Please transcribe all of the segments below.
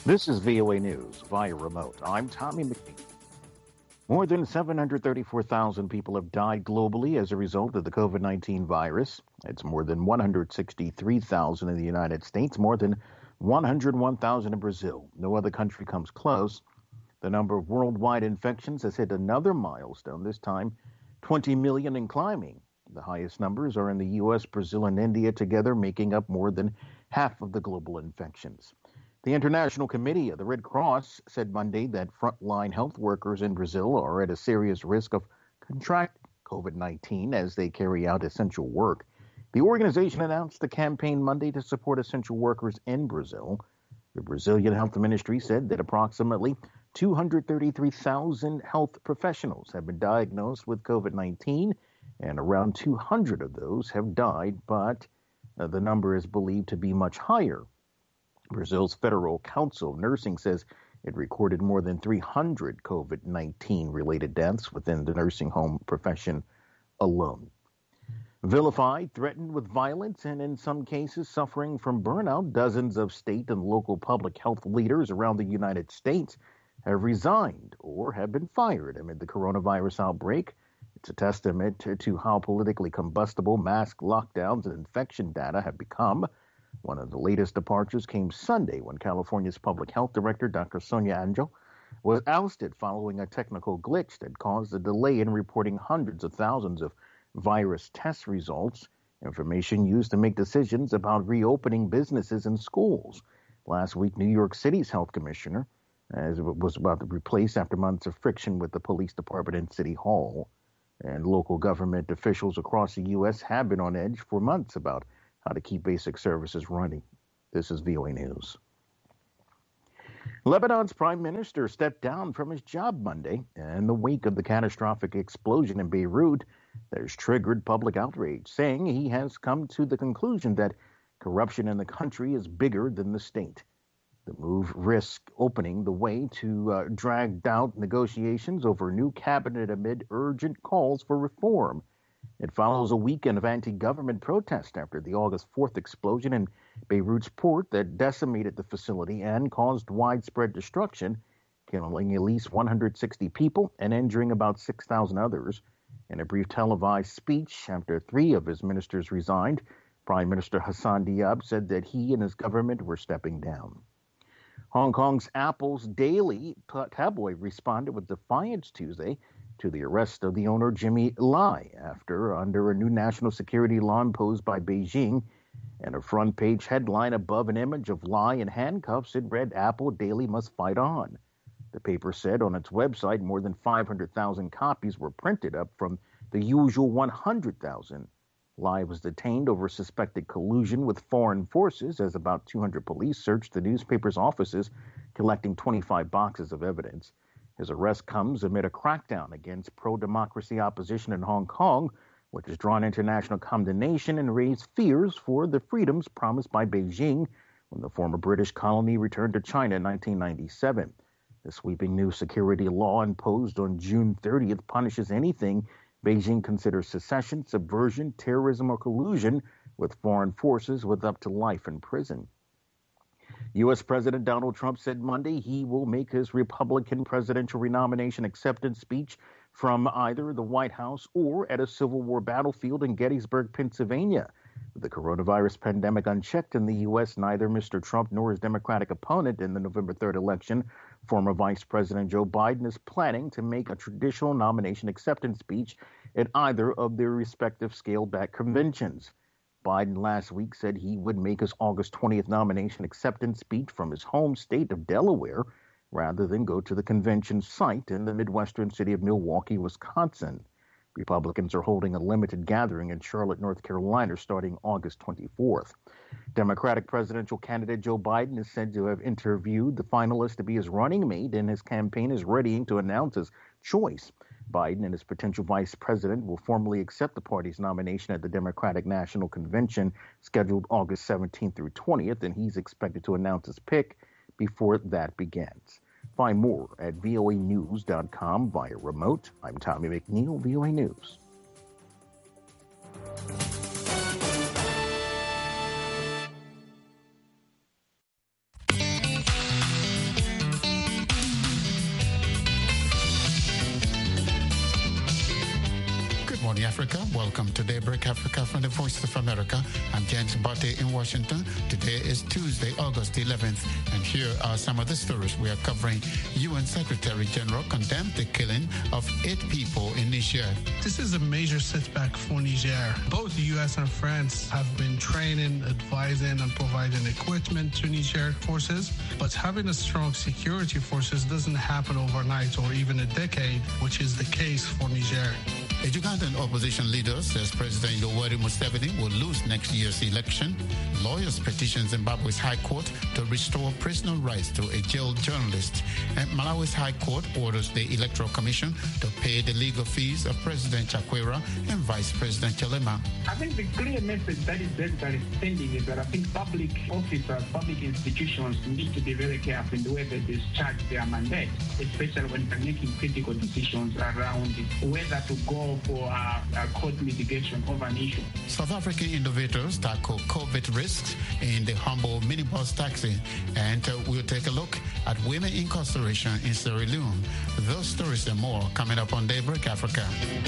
This is VOA News via remote. I'm Tommy McNeil. More than 734,000 people have died globally as a result of the COVID-19 virus. It's more than 163,000 in the United States, more than 101,000 in Brazil. No other country comes close. The number of worldwide infections has hit another milestone, this time 20 million and climbing. The highest numbers are in the U.S., Brazil, and India together, making up more than half of the global infections. The International Committee of the Red Cross said Monday that frontline health workers in Brazil are at a serious risk of contracting COVID-19 as they carry out essential work. The organization announced a campaign Monday to support essential workers in Brazil. The Brazilian Health Ministry said that approximately 233,000 health professionals have been diagnosed with COVID-19, and around 200 of those have died, but the number is believed to be much higher. Brazil's Federal Council of Nursing says it recorded more than 300 COVID-19 related deaths within the nursing home profession alone. Vilified, threatened with violence, and in some cases suffering from burnout, dozens of state and local public health leaders around the United States have resigned or have been fired amid the coronavirus outbreak. It's a testament to how politically combustible mask lockdowns and infection data have become. One of the latest departures came Sunday when California's public health director, Dr. Sonia Angel, was ousted following a technical glitch that caused a delay in reporting hundreds of thousands of virus test results, information used to make decisions about reopening businesses and schools. Last week, New York City's health commissioner was about to replace after months of friction with the police department and City Hall. And local government officials across the U.S. have been on edge for months about how to keep basic services running. This is VOA News. Lebanon's prime minister stepped down from his job Monday in the wake of the catastrophic explosion in Beirut that has triggered public outrage, saying he has come to the conclusion that corruption in the country is bigger than the state. The move risks opening the way to dragged out negotiations over a new cabinet amid urgent calls for reform. It follows a weekend of anti-government protest after the August 4th explosion in Beirut's port that decimated the facility and caused widespread destruction, killing at least 160 people and injuring about 6,000 others. In a brief televised speech after 3 of his ministers resigned, Prime Minister Hassan Diab said that he and his government were stepping down. Hong Kong's Apple's daily tabloid responded with defiance Tuesday to the arrest of the owner Jimmy Lai under a new national security law imposed by Beijing. And a front-page headline above an image of Lai in handcuffs, it read, "Apple Daily must fight on." The paper said on its website more than 500,000 copies were printed, up from the usual 100,000. Lai was detained over suspected collusion with foreign forces as about 200 police searched the newspaper's offices, collecting 25 boxes of evidence. His arrest comes amid a crackdown against pro-democracy opposition in Hong Kong, which has drawn international condemnation and raised fears for the freedoms promised by Beijing when the former British colony returned to China in 1997. The sweeping new security law imposed on June 30th punishes anything Beijing considers secession, subversion, terrorism, or collusion with foreign forces with up to life in prison. U.S. President Donald Trump said Monday he will make his Republican presidential renomination acceptance speech from either the White House or at a Civil War battlefield in Gettysburg, Pennsylvania. With the coronavirus pandemic unchecked in the U.S., neither Mr. Trump nor his Democratic opponent in the November 3rd election, former Vice President Joe Biden, is planning to make a traditional nomination acceptance speech at either of their respective scaled-back conventions. Biden last week said he would make his August 20th nomination acceptance speech from his home state of Delaware rather than go to the convention site in the Midwestern city of Milwaukee, Wisconsin. Republicans are holding a limited gathering in Charlotte, North Carolina, starting August 24th. Democratic presidential candidate Joe Biden is said to have interviewed the finalist to be his running mate, and his campaign is readying to announce his choice. Biden and his potential vice president will formally accept the party's nomination at the Democratic National Convention scheduled August 17th through 20th, and he's expected to announce his pick before that begins. Find more at voanews.com via remote. I'm Tommy McNeil, VOA News. Africa. Welcome to Daybreak Africa from the Voice of America. I'm James Botte in Washington. Today is Tuesday, August 11th, and here are some of the stories we are covering. UN Secretary General condemned the killing of 8 people in Niger. This is a major setback for Niger. Both the U.S. and France have been training, advising, and providing equipment to Niger forces, but having a strong security forces doesn't happen overnight or even a decade, which is the case for Niger. A Ugandan opposition leader says President Yoweri Museveni will lose next year's election. Lawyers petition Zimbabwe's High Court to restore personal rights to a jailed journalist. And Malawi's High Court orders the Electoral Commission to pay the legal fees of President Chakwera and Vice President Chilema. I think the clear message that is sending is that I think public officers, public institutions need to be very careful in the way they discharge their mandate, especially when they're making critical decisions around whether to go for a court litigation of an issue. South African innovators tackle COVID risks in the humble minibus taxi. And we'll take a look at women incarceration in Sierra Leone. Those stories and more coming up on Daybreak Africa.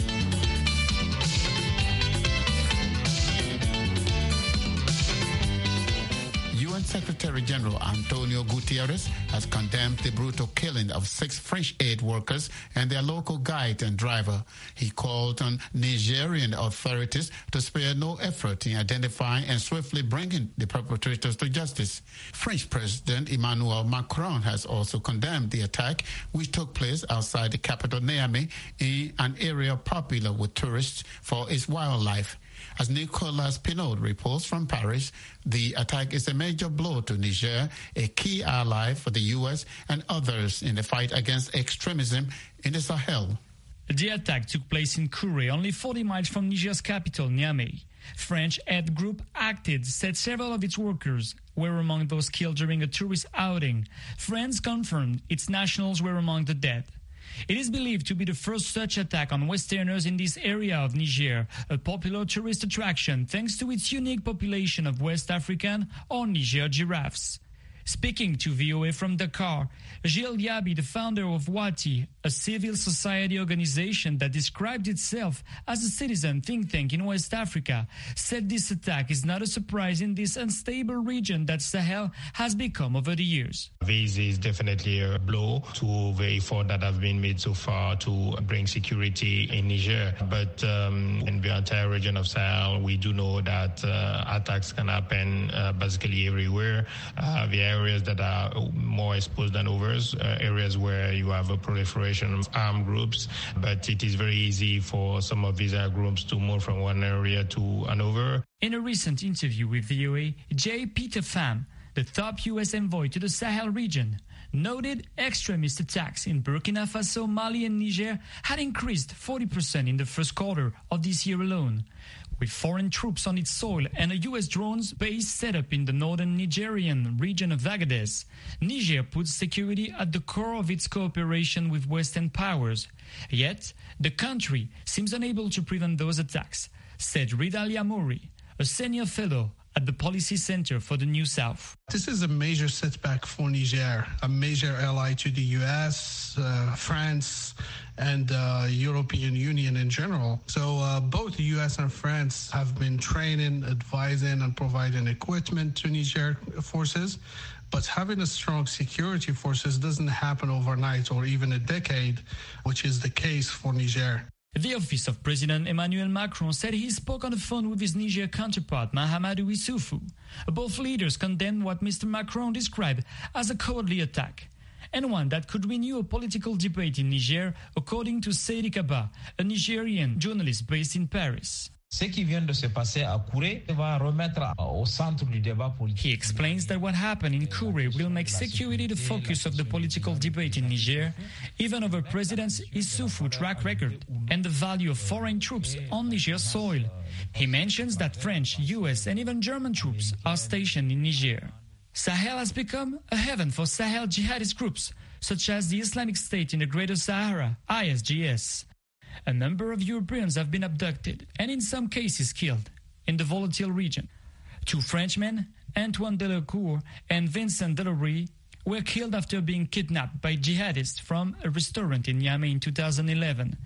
Secretary General Antonio Guterres has condemned the brutal killing of 6 French aid workers and their local guide and driver. He called on Nigerian authorities to spare no effort in identifying and swiftly bringing the perpetrators to justice. French President Emmanuel Macron has also condemned the attack, which took place outside the capital Niamey in an area popular with tourists for its wildlife. As Nicolas Pinault reports from Paris, the attack is a major blow to Niger, a key ally for the U.S. and others in the fight against extremism in the Sahel. The attack took place in Kouré, only 40 miles from Niger's capital, Niamey. French aid group Acted said several of its workers were among those killed during a tourist outing. France confirmed its nationals were among the dead. It is believed to be the first such attack on Westerners in this area of Niger, a popular tourist attraction thanks to its unique population of West African or Niger giraffes. Speaking to VOA from Dakar, Gilles Diaby, the founder of Wati, a civil society organization that described itself as a citizen think tank in West Africa, said this attack is not a surprise in this unstable region that Sahel has become over the years. This is definitely a blow to the effort that have been made so far to bring security in Niger. But in the entire region of Sahel, we do know that attacks can happen basically everywhere. The areas that are more exposed than others, areas where you have a proliferation of armed groups, but it is very easy for some of these groups to move from one area to another. In a recent interview with VOA, J. Peter Pham, the top U.S. envoy to the Sahel region, noted extremist attacks in Burkina Faso, Mali and Niger had increased 40% in the first quarter of this year alone. With foreign troops on its soil and a U.S. drones base set up in the northern Nigerian region of Agadez, Niger puts security at the core of its cooperation with Western powers. Yet, the country seems unable to prevent those attacks, said Ridalia Mori, a senior fellow at the Policy Center for the New South. This is a major setback for Niger, a major ally to the U.S., France, and European Union in general. So both the U.S. and France have been training, advising, and providing equipment to Niger forces. But having a strong security forces doesn't happen overnight or even a decade, which is the case for Niger. The office of President Emmanuel Macron said he spoke on the phone with his Niger counterpart, Mahamadou Issoufou. Both leaders condemned what Mr. Macron described as a cowardly attack, and one that could renew a political debate in Niger, according to Seydi Kaba, a Nigerian journalist based in Paris. Ce qui vient de se passer à Kouré va remettre au centre du débat politique. He explains that what happened in Kouré will make security the focus of the political debate in Niger, even over President Issoufu's track record and the value of foreign troops on Niger soil. He mentions that French, US, and even German troops are stationed in Niger. Sahel has become a heaven for Sahel jihadist groups, such as the Islamic State in the Greater Sahara, ISGS. A number of Europeans have been abducted and in some cases killed in the volatile region. 2 Frenchmen, Antoine Delacour and Vincent Delory, were killed after being kidnapped by jihadists from a restaurant in Niamey in 2011.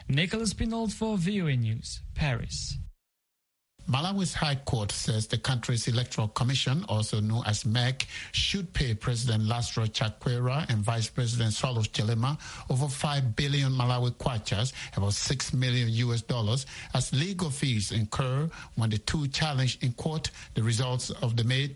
Nicholas Pinault for VOA News, Paris. Malawi's High Court says the country's Electoral Commission, also known as MEC, should pay President Laslo Chakwera and Vice President Saulos Chilema over 5 billion Malawi kwachas, about $6 million as legal fees incurred when the two challenged in court the results of the May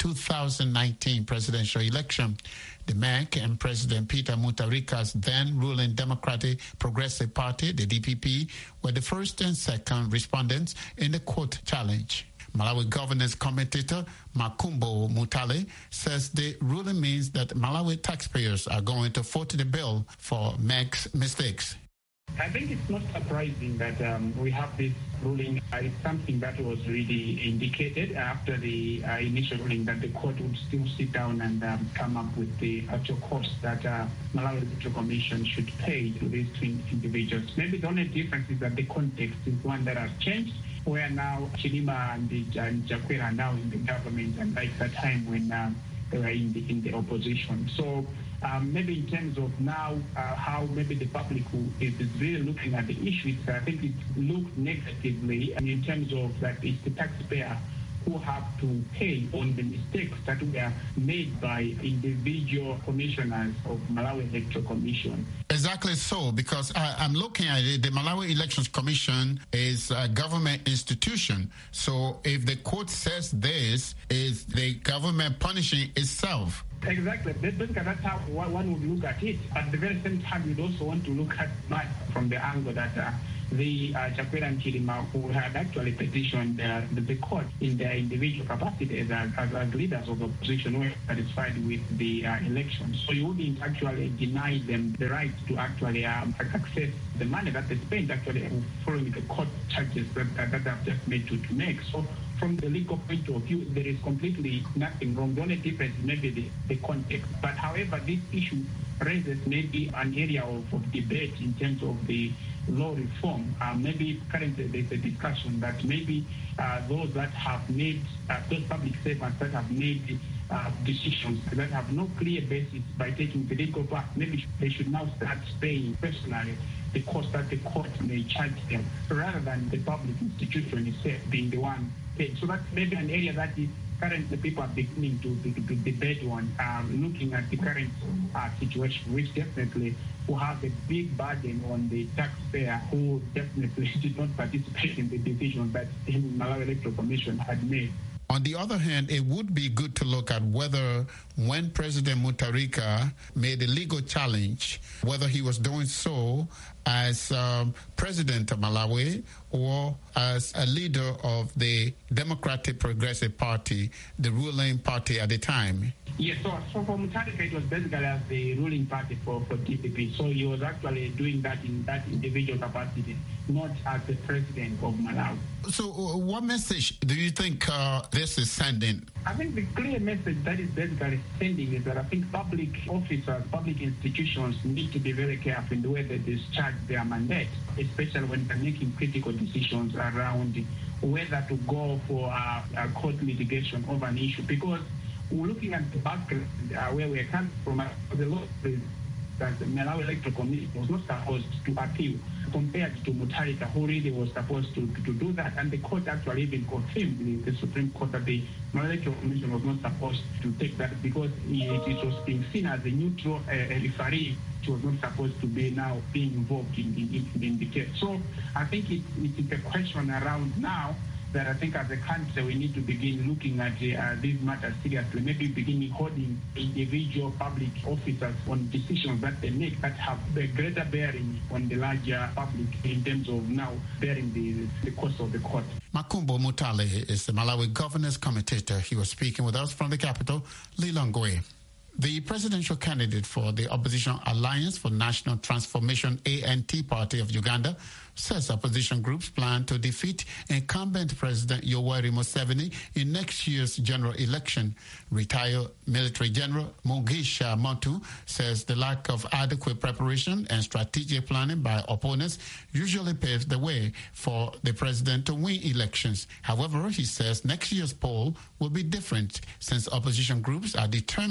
2019 presidential election. The MEC and President Peter Mutharika's then ruling Democratic Progressive Party, the DPP, were the first and second respondents in the court challenge. Malawi governance commentator Makumbo Mutale says the ruling means that Malawi taxpayers are going to foot the bill for MEC's mistakes. I think it's not surprising that we have this ruling. It's something that was really indicated after the initial ruling that the court would still sit down and come up with the actual cost that Malawi Electoral Commission should pay to these two individuals. Maybe the only difference is that the context is one that has changed, where now Chilema and Chakwera are now in the government, and like that time when they were in the opposition. So maybe in terms of now how maybe the public who is really looking at the issues, I think it looked negatively in terms of that it's the taxpayer who have to pay on the mistakes that were made by individual commissioners of Malawi Electoral Commission. Exactly so, because I'm looking at it, the Malawi Elections Commission is a government institution. So if the court says this, is the government punishing itself? Exactly. Basically, that's how one would look at it. At the very same time, you'd also want to look at it from the angle that the Chakwera and Chilema, who had actually petitioned the court in their individual capacity as leaders of the opposition, were satisfied with the election. So you wouldn't actually deny them the right to actually access the money that they spent actually following the court charges that I've just made to make. So from the legal point of view, there is completely nothing wrong. The only difference is maybe the context. But however, this issue raises maybe an area of debate in terms of the law reform. Maybe currently there's a discussion that maybe those that have made, those public servants that have made decisions that have no clear basis by taking the legal path, maybe they should now start paying personally the cost that the court may charge them, rather than the public institution itself being the one paid. So that's maybe an area that is currently people are beginning to debate on, looking at the current situation, which definitely will have a big burden on the taxpayer who definitely did not participate in the decision that the Malawi Electoral Commission had made. On the other hand, it would be good to look at whether when President Mutharika made a legal challenge, whether he was doing so as president of Malawi or as a leader of the Democratic Progressive Party, the ruling party at the time. Yes, so for Mutharika, it was basically as the ruling party for DPP. So he was actually doing that in that individual capacity, not as the president of Malawi. So what message do you think this is sending? I think the clear message that is basically sending is that I think public officers, public institutions need to be very careful in the way they discharge their mandate, especially when they're making critical decisions around whether to go for a court litigation over an issue. Because we're looking at the background where we're coming from, the law is that the Malawi Electoral Commission was not supposed to appeal compared to Mutharika, who really was supposed to do that. And the court actually even confirmed, the Supreme Court, that the Malawi Electoral Commission was not supposed to take that because it was being seen as a neutral referee. It was not supposed to be now being involved in the case. So I think it's a question around now that I think as a country we need to begin looking at these matters seriously, maybe beginning holding individual public officers on decisions that they make that have a greater bearing on the larger public in terms of now bearing the cost of the court. Makumbo Mutale is the Malawi governance commentator. He was speaking with us from the capital, Lilongwe. The presidential candidate for the Opposition Alliance for National Transformation ANT Party of Uganda says opposition groups plan to defeat incumbent President Yoweri Museveni in next year's general election. Retired military general Mugisha Muntu says the lack of adequate preparation and strategic planning by opponents usually paves the way for the president to win elections. However, he says next year's poll will be different since opposition groups are determined not to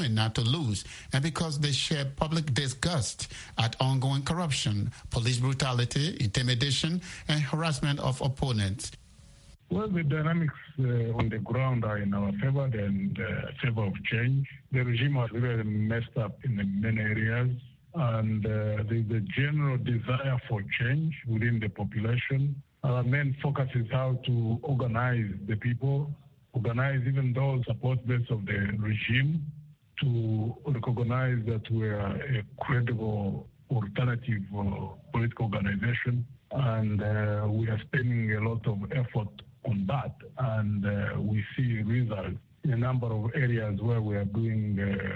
lose, and because they share public disgust at ongoing corruption, police brutality, intimidation, and harassment of opponents. Well, the dynamics on the ground are in our favor and favor of change. The regime has really messed up in many areas, and there's a general desire for change within the population. Our main focus is how to organize the people, organize even those support base of the regime, to recognize that we are a credible alternative political organization, and we are spending a lot of effort on that, and we see results in a number of areas where we are doing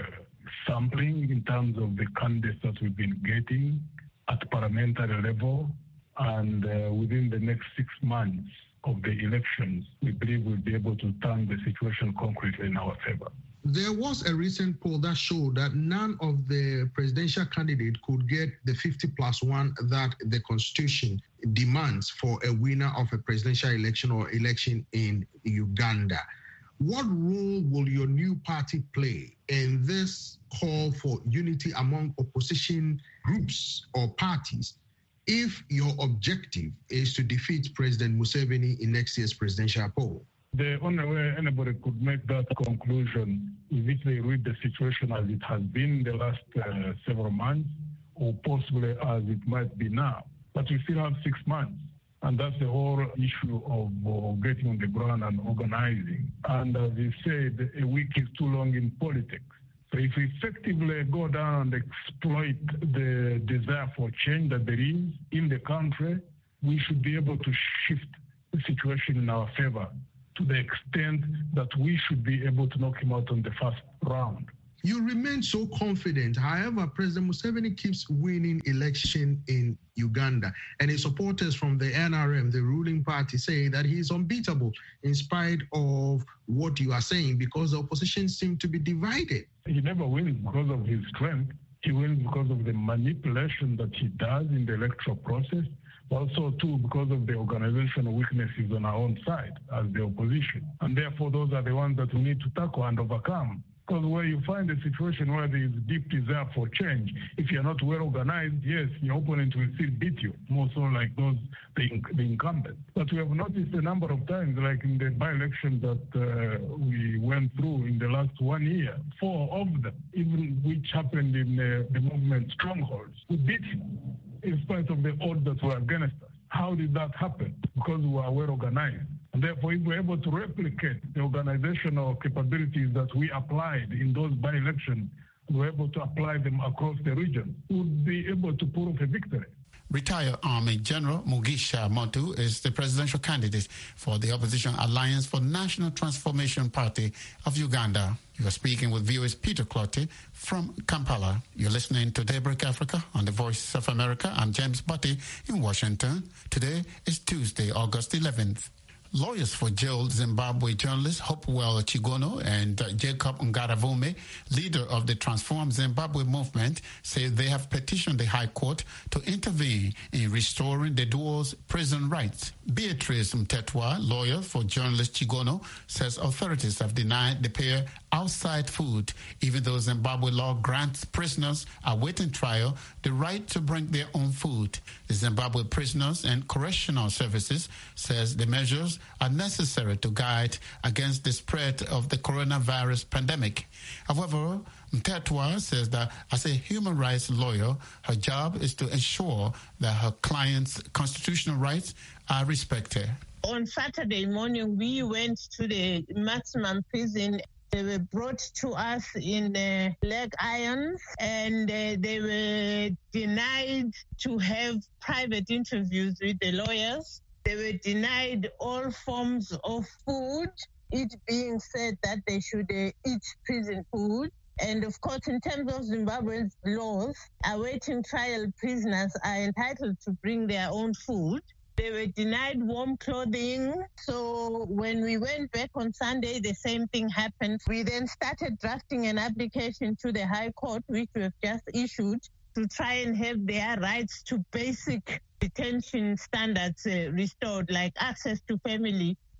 sampling in terms of the candidates that we've been getting at parliamentary level, and within the next 6 months of the elections, we believe we'll be able to turn the situation concretely in our favor. There was a recent poll that showed that none of the presidential candidates could get the 50+1 that the Constitution demands for a winner of a presidential election or election in Uganda. What role will your new party play in this call for unity among opposition groups or parties if your objective is to defeat President Museveni in next year's presidential poll? The only way anybody could make that conclusion is if they read the situation as it has been in the last several months, or possibly as it might be now. But we still have 6 months, and that's the whole issue of getting on the ground and organizing. And as you said, a week is too long in politics. So if we effectively go down and exploit the desire for change that there is in the country, we should be able to shift the situation in our favor, to the extent that we should be able to knock him out on the first round. You remain so confident. However, President Museveni keeps winning election in Uganda, and his supporters from the NRM, the ruling party, say that he is unbeatable in spite of what you are saying, because the opposition seems to be divided. He never wins because of his strength. He wins because of the manipulation that he does in the electoral process. Also, too, because of the organizational weaknesses on our own side as the opposition. And therefore, those are the ones that we need to tackle and overcome. Because where you find a situation where there is deep desire for change, if you're not well organized, yes, your opponent will still beat you, more so like those, the incumbent. But we have noticed a number of times, like in the by-election that we went through in the last 1 year, 4 of them, even which happened in the movement strongholds, we beat him in spite of the odds that were against us. How did that happen? Because we were well organized. And therefore, if we're able to replicate the organizational capabilities that we applied in those by-elections, we're able to apply them across the region, we'll be able to pull off a victory. Retired Army General Mugisha Muntu is the presidential candidate for the Opposition Alliance for National Transformation Party of Uganda. You are speaking with VOA's Peter Clottey from Kampala. You're listening to Daybreak Africa on the Voice of America. I'm James Butty in Washington. Today is Tuesday, August 11th. Lawyers for jailed Zimbabwe journalists Hopewell Chigono and Jacob Ngaravume, leader of the Transform Zimbabwe movement, say they have petitioned the High Court to intervene in restoring the duo's prison rights. Beatrice Mtetwa, lawyer for journalist Chigono, says authorities have denied the pair outside food, even though Zimbabwe law grants prisoners awaiting trial the right to bring their own food. The Zimbabwe Prisoners and Correctional Services says the measures are necessary to guide against the spread of the coronavirus pandemic. However, Mtetwa says that as a human rights lawyer, her job is to ensure that her clients' constitutional rights are respected. On Saturday morning, we went to the maximum prison. They were brought to us in leg irons, and they were denied to have private interviews with the lawyers. They were denied all forms of food, it being said that they should eat prison food. And of course, in terms of Zimbabwe's laws, awaiting trial prisoners are entitled to bring their own food. They were denied warm clothing. So when we went back on Sunday, the same thing happened. We then started drafting an application to the High Court, which we have just issued, to try and have their rights to basic detention standards restored, like access to family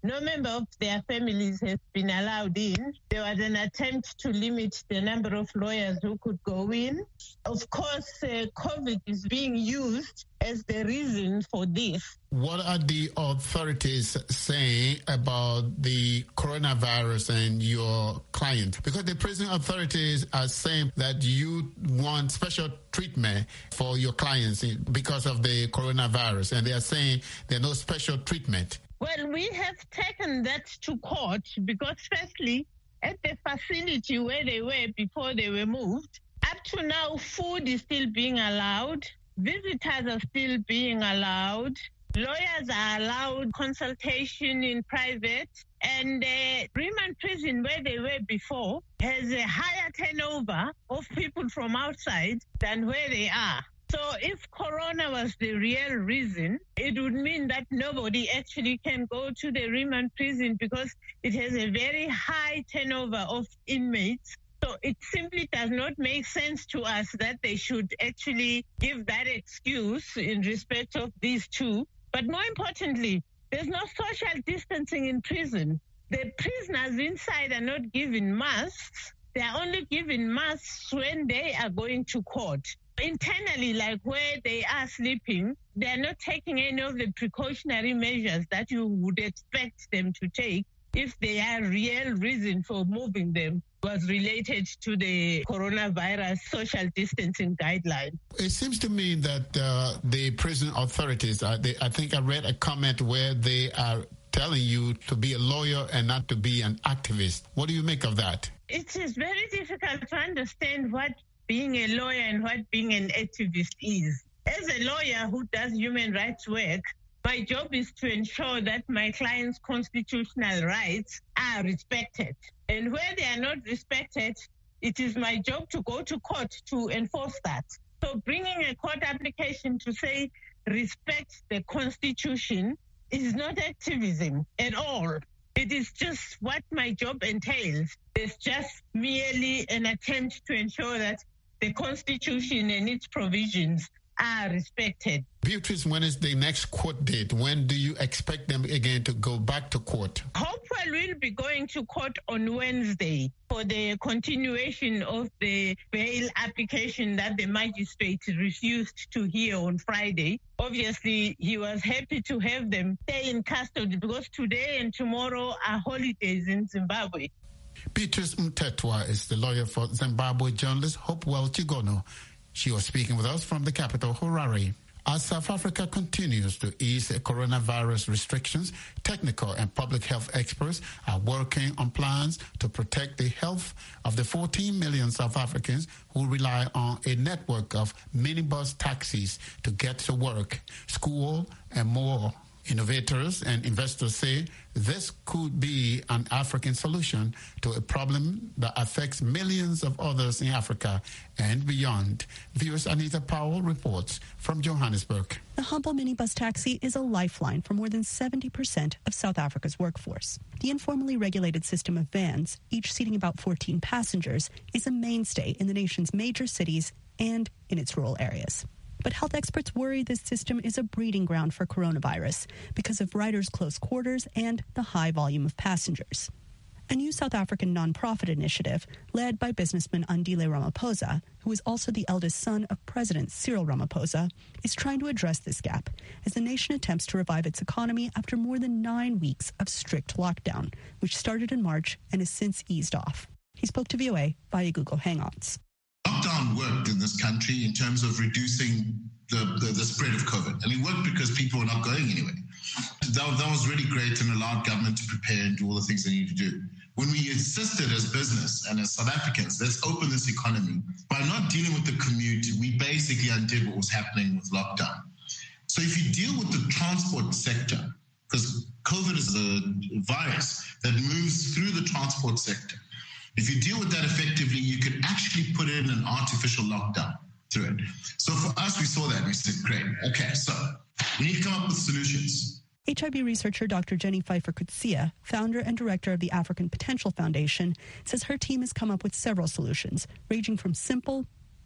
No member of their families has been allowed in. There was an attempt to limit the number of lawyers who could go in. Of course, COVID is being used as the reason for this. What are the authorities saying about the coronavirus and your client? Because the prison authorities are saying that you want special treatment for your clients because of the coronavirus, and they are saying there's no special treatment. Well, we have taken that to court because, firstly, at the facility where they were before they were moved, up to now, food is still being allowed. Visitors are still being allowed. Lawyers are allowed consultation in private. And Remand Prison, where they were before, has a higher turnover of people from outside than where they are. So if corona was the real reason, it would mean that nobody actually can go to the Remand Prison because it has a very high turnover of inmates. So it simply does not make sense to us that they should actually give that excuse in respect of these two. But more importantly, there's no social distancing in prison. The prisoners inside are not given masks. They are only given masks when they are going to court. Internally, like where they are sleeping, they are not taking any of the precautionary measures that you would expect them to take if their real reason for moving them was related to the coronavirus social distancing guideline. It seems to me that the prison authorities, I think I read a comment where they are telling you to be a lawyer and not to be an activist. What do you make of that? It is very difficult to understand what being a lawyer and what being an activist is. As a lawyer who does human rights work, my job is to ensure that my clients' constitutional rights are respected. And where they are not respected, it is my job to go to court to enforce that. So bringing a court application to say respect the Constitution is not activism at all. It is just what my job entails. It's just merely an attempt to ensure that the Constitution and its provisions are respected. Beatrice, when is the next court date? When do you expect them again to go back to court? Hopefully we'll be going to court on Wednesday for the continuation of the bail application that the magistrate refused to hear on Friday. Obviously, he was happy to have them stay in custody because today and tomorrow are holidays in Zimbabwe. Beatrice Mtetwa is the lawyer for Zimbabwe journalist Hopewell Chigono. She was speaking with us from the capital, Harare. As South Africa continues to ease coronavirus restrictions, technical and public health experts are working on plans to protect the health of the 14 million South Africans who rely on a network of minibus taxis to get to work, school, and more. Innovators and investors say this could be an African solution to a problem that affects millions of others in Africa and beyond. Viewers Anita Powell reports from Johannesburg. The humble minibus taxi is a lifeline for more than 70% of South Africa's workforce. The informally regulated system of vans, each seating about 14 passengers, is a mainstay in the nation's major cities and in its rural areas. But health experts worry this system is a breeding ground for coronavirus because of riders' close quarters and the high volume of passengers. A new South African nonprofit initiative led by businessman Andile Ramaphosa, who is also the eldest son of President Cyril Ramaphosa, is trying to address this gap as the nation attempts to revive its economy after more than 9 weeks of strict lockdown, which started in March and has since eased off. He spoke to VOA via Google Hangouts. Lockdown worked in this country in terms of reducing the spread of COVID. And it worked because people were not going anywhere. That was really great and allowed government to prepare and do all the things they need to do. When we insisted as business and as South Africans, let's open this economy, by not dealing with the commute, we basically undid what was happening with lockdown. So if you deal with the transport sector, because COVID is a virus that moves through the transport sector, if you deal with that effectively, you could actually put in an artificial lockdown through it. So for us, we saw that and we said, great, okay, so we need to come up with solutions. HIV researcher Dr. Jenny Pfeiffer-Kutsia, founder and director of the African Potential Foundation, says her team has come up with several solutions, ranging from simple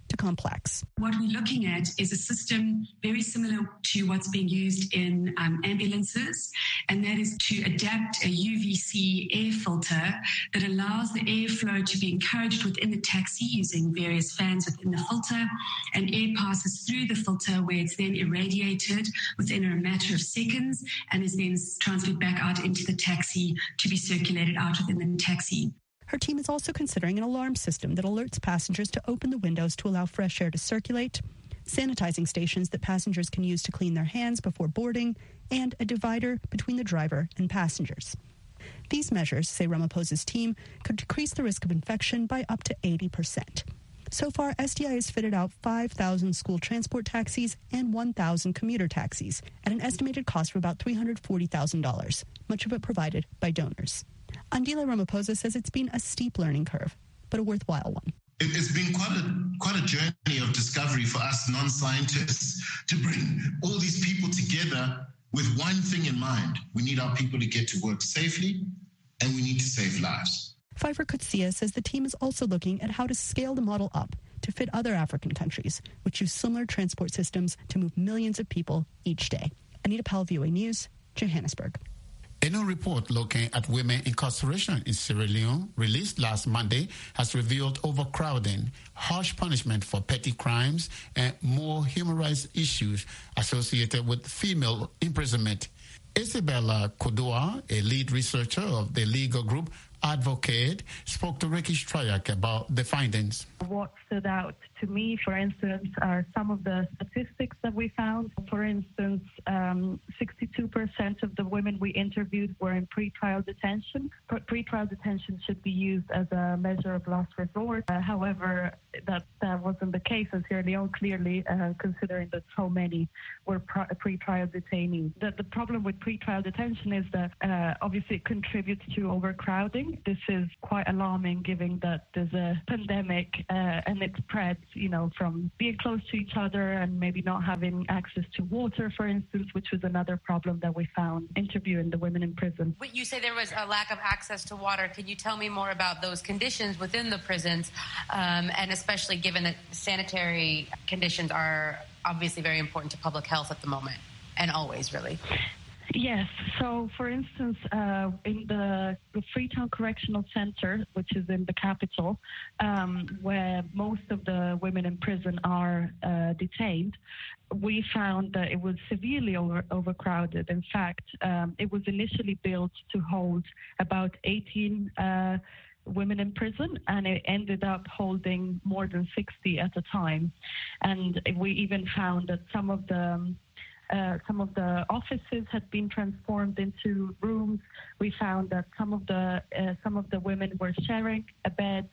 to complex. What we're looking at is a system very similar to what's being used in ambulances, and that is to adapt a UVC air filter that allows the airflow to be encouraged within the taxi using various fans within the filter, and air passes through the filter where it's then irradiated within a matter of seconds and is then transferred back out into the taxi to be circulated out within the taxi. Her team is also considering an alarm system that alerts passengers to open the windows to allow fresh air to circulate, sanitizing stations that passengers can use to clean their hands before boarding, and a divider between the driver and passengers. These measures, say Ramaphosa's team, could decrease the risk of infection by up to 80%. So far, SDI has fitted out 5,000 school transport taxis and 1,000 commuter taxis at an estimated cost of about $340,000, much of it provided by donors. Andile Ramaphosa says it's been a steep learning curve, but a worthwhile one. It's been quite a journey of discovery for us non-scientists to bring all these people together with one thing in mind. We need our people to get to work safely, and we need to save lives. Pfeiffer Kutsia says the team is also looking at how to scale the model up to fit other African countries, which use similar transport systems to move millions of people each day. Anita Powell, VOA News, Johannesburg. A new report looking at women incarceration in Sierra Leone, released last Monday, has revealed overcrowding, harsh punishment for petty crimes, and more human rights issues associated with female imprisonment. Isabella Kodoa, a lead researcher of the legal group Advocate, spoke to Ricky Strayak about the findings. What stood out to me, for instance, are some of the statistics that we found. For instance, 62% of the women we interviewed were in pretrial detention. Pretrial detention should be used as a measure of last resort. However, that wasn't the case in Sierra Leone, clearly, considering that so many were pretrial detainees. The problem with pretrial detention is that obviously it contributes to overcrowding. This is quite alarming, given that there's a pandemic and it spreads, from being close to each other and maybe not having access to water, for instance, which was another problem that we found interviewing the women in prison. You say there was a lack of access to water. Could you tell me more about those conditions within the prisons, and especially given that sanitary conditions are obviously very important to public health at the moment, and always, really? Yes. So, for instance, in the Freetown Correctional Center, which is in the capital, where most of the women in prison are detained, we found that it was severely overcrowded. In fact, it was initially built to hold about 18 women in prison, and it ended up holding more than 60 at a time. And we even found that some of the offices had been transformed into rooms. We found that some of the women were sharing a bed,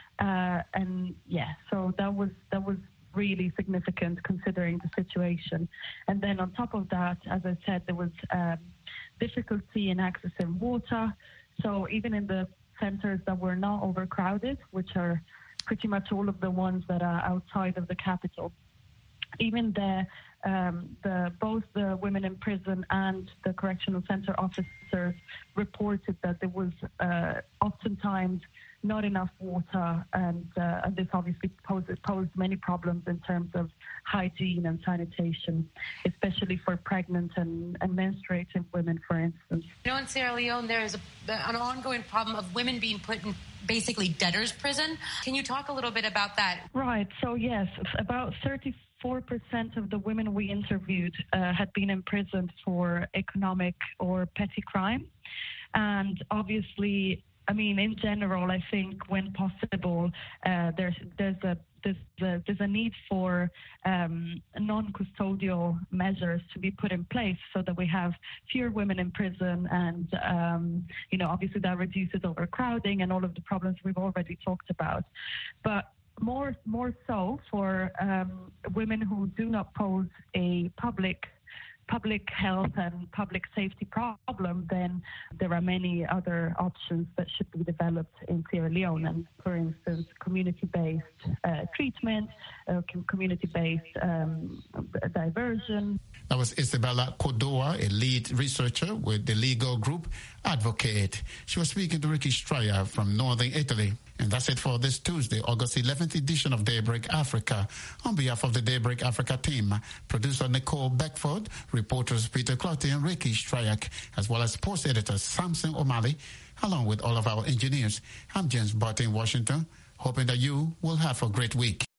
so that was really significant considering the situation. And then on top of that, as I said, there was difficulty in accessing water. So even in the centers that were not overcrowded, which are pretty much all of the ones that are outside of the capital, even there, both the women in prison and the correctional center officers reported that there was oftentimes not enough water, and this obviously posed many problems in terms of hygiene and sanitation, especially for pregnant and menstruating women, for instance. In Sierra Leone, there is an ongoing problem of women being put in basically debtor's prison. Can you talk a little bit about that? Right. So, yes, about 34% of the women we interviewed had been imprisoned for economic or petty crime. And obviously, in general, I think when possible, there's a need for non-custodial measures to be put in place so that we have fewer women in prison, and obviously that reduces overcrowding and all of the problems we've already talked about. But more so for women who do not pose a public health and public safety problem, then there are many other options that should be developed in Sierra Leone. And for instance, community-based treatment, community-based diversion. That was Isabella Kodoa, a lead researcher with the legal group Advocate. She was speaking to Ricky Straya from northern Italy. And that's it for this Tuesday, August 11th edition of Daybreak Africa. On behalf of the Daybreak Africa team, producer Nicole Beckford, reporters Peter Clottey and Ricky Stryak, as well as sports editor Samson O'Malley, along with all of our engineers, I'm James Barton in Washington, hoping that you will have a great week.